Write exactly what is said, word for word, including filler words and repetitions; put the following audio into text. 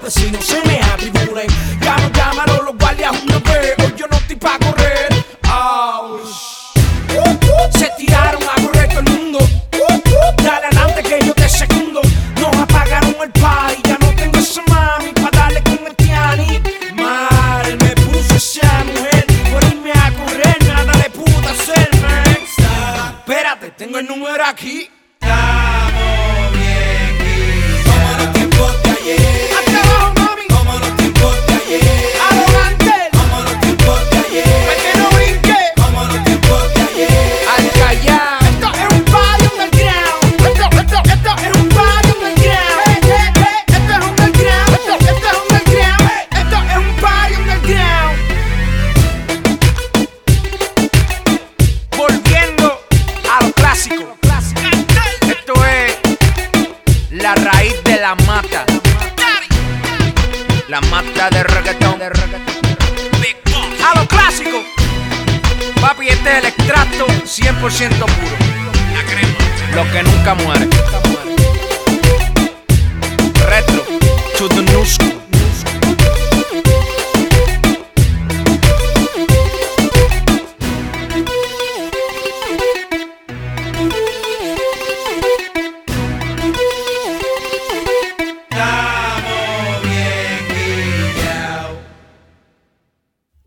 vecinos se me atribulen. Ya no llamaron los guardias una vez, hoy yo no estoy pa' correr. Oh. Se tiraron a correr todo el mundo. Dale adelante que yo te secundo. Nos apagaron el party, ya no tengo esa mami pa' darle con el tiani. Mal me puso esa mujer por irme a correr, nada le pudo hacer, man. Espérate, tengo el número aquí. Estamos bien, bien. Como los tiempos de ayer. Hasta abajo, mami. Como los tiempos de ayer. Adelante. Como los tiempos de ayer. Pa' que no brinque. Como los tiempos de ayer. Al callar. Esto es un party underground. Esto, esto, esto es un party underground. Eh, eh, eh. Esto es underground. Esto, esto es underground. Esto es un party underground. Volviendo a lo clásico. Esto es la raíz de la mata. La mata de reggaetón. A lo clásico. Papi, este es el extracto cien por ciento puro. La crema. Lo que nunca muere. Retro to the new school.